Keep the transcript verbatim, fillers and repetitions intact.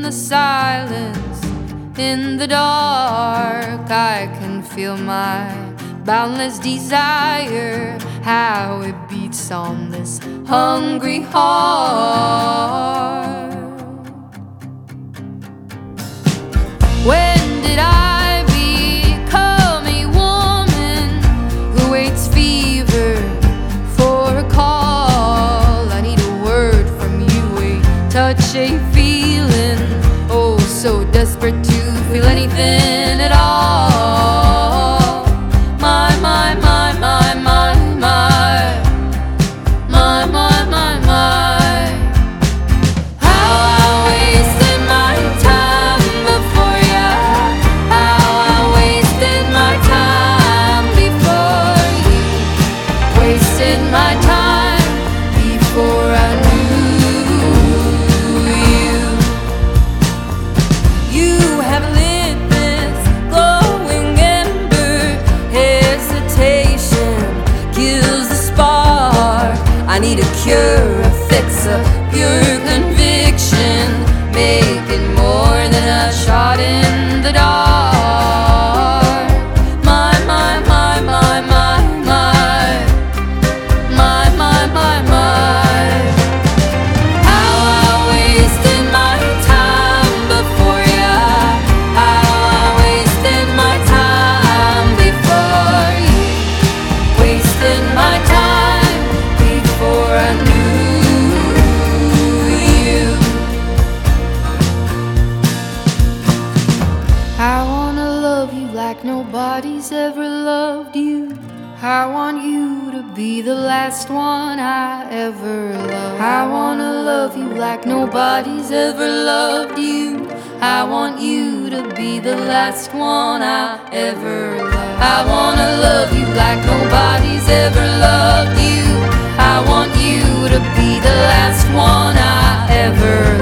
the silence, in the dark, I can feel my boundless desire, how it beats on this hungry heart. When did I become a woman who waits fever for a call? I need a word from you, a touch, a feeling, oh, so desperate to feel anything at all. My, my, my, my, my, my, my, my, my, my. How I wasted my time before you. How I wasted my time before you. Wasted my time before I knew you. You have lit this glowing ember. Hesitation kills the spark. I need a cure, a fix, a pure conviction. Make it more than a shot in the dark. My, my, my, my, my, my. My, my, my, my. How I wasted my time before you. How I wasted my time before you. Wasted my time before I knew you. I wanna love you like nobody's ever loved you. I want you to be the last one I ever loved. I wanna love you like nobody's ever loved you. I want you to be the last one I ever loved. I wanna love you like nobody's ever loved you. I want you to be the last one I ever loved.